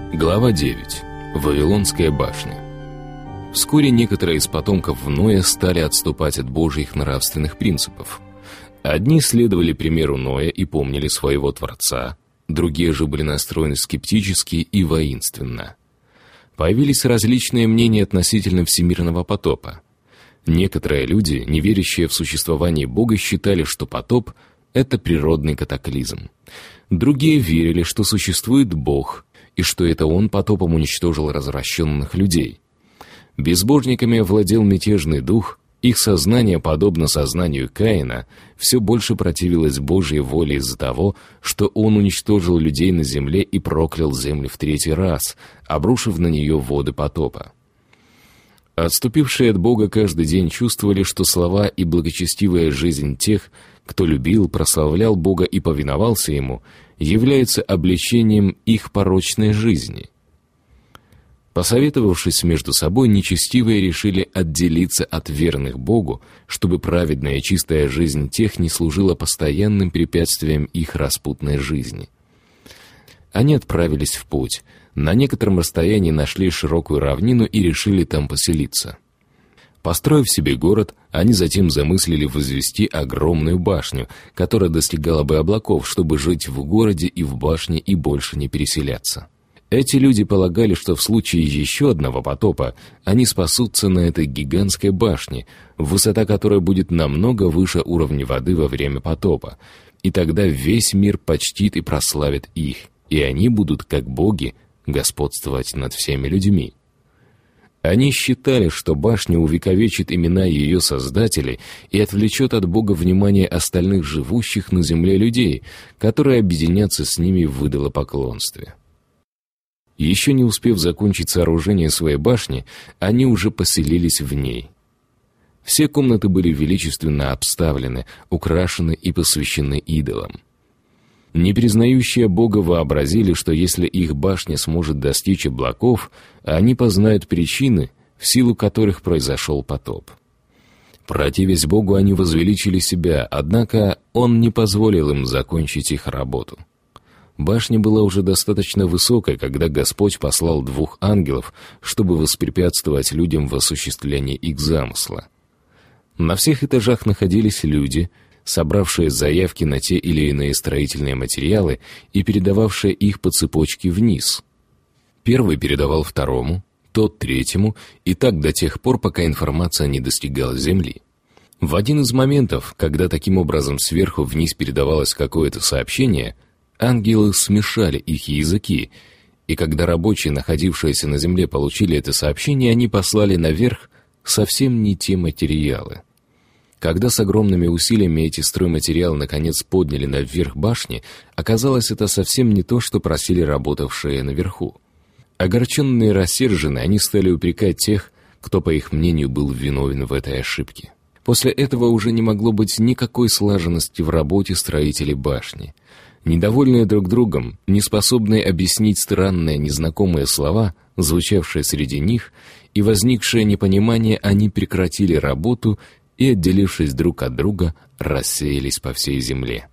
Глава 9. Вавилонская башня. Вскоре некоторые из потомков Ноя стали отступать от Божьих нравственных принципов. Одни следовали примеру Ноя и помнили своего Творца, другие же были настроены скептически и воинственно. Появились различные мнения относительно всемирного потопа. Некоторые люди, не верящие в существование Бога, считали, что потоп — это природный катаклизм. Другие верили, что существует Бог, и что это Он потопом уничтожил развращенных людей. Безбожниками овладел мятежный дух, их сознание, подобно сознанию Каина, все больше противилось Божьей воле из-за того, что он уничтожил людей на земле и проклял землю в третий раз, обрушив на нее воды потопа. Отступившие от Бога каждый день чувствовали, что слова и благочестивая жизнь тех, кто любил, прославлял Бога и повиновался Ему, является обличением их порочной жизни. Посоветовавшись между собой, нечестивые решили отделиться от верных Богу, чтобы праведная и чистая жизнь тех не служила постоянным препятствием их распутной жизни. Они отправились в путь, на некотором расстоянии нашли широкую равнину и решили там поселиться. Построив себе город, они затем замыслили возвести огромную башню, которая достигала бы облаков, чтобы жить в городе и в башне и больше не переселяться. Эти люди полагали, что в случае еще одного потопа они спасутся на этой гигантской башне, высота которой будет намного выше уровня воды во время потопа, и тогда весь мир почтит и прославит их, и они будут, как боги, господствовать над всеми людьми. Они считали, что башня увековечит имена ее создателей и отвлечет от Бога внимание остальных живущих на земле людей, которые объединятся с ними в идолопоклонстве. Еще не успев закончить сооружение своей башни, они уже поселились в ней. Все комнаты были величественно обставлены, украшены и посвящены идолам. Непризнающие Бога вообразили, что если их башня сможет достичь облаков, они познают причины, в силу которых произошел потоп. Противясь Богу, они возвеличили себя, однако Он не позволил им закончить их работу. Башня была уже достаточно высокой, когда Господь послал 2 ангелов, чтобы воспрепятствовать людям в осуществлении их замысла. На всех этажах находились люди, собравшие заявки на те или иные строительные материалы и передававшие их по цепочке вниз. Первый передавал второму, тот третьему, и так до тех пор, пока информация не достигала земли. В один из моментов, когда таким образом сверху вниз передавалось какое-то сообщение, ангелы смешали их языки, и когда рабочие, находившиеся на земле, получили это сообщение, они послали наверх совсем не те материалы. Когда с огромными усилиями эти стройматериалы наконец подняли наверх башни, оказалось, это совсем не то, что просили работавшие наверху. Огорченные и рассерженные, они стали упрекать тех, кто, по их мнению, был виновен в этой ошибке. После этого уже не могло быть никакой слаженности в работе строителей башни. Недовольные друг другом, неспособные объяснить странные незнакомые слова, звучавшие среди них, и возникшее непонимание, они прекратили работу и, отделившись друг от друга, рассеялись по всей земле.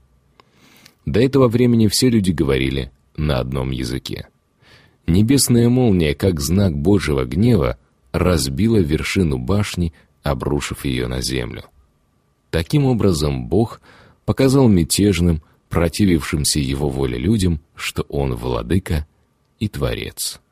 До этого времени все люди говорили на одном языке. Небесная молния, как знак Божьего гнева, разбила вершину башни, обрушив ее на землю. Таким образом, Бог показал мятежным, противившимся Его воле людям, что Он владыка и Творец.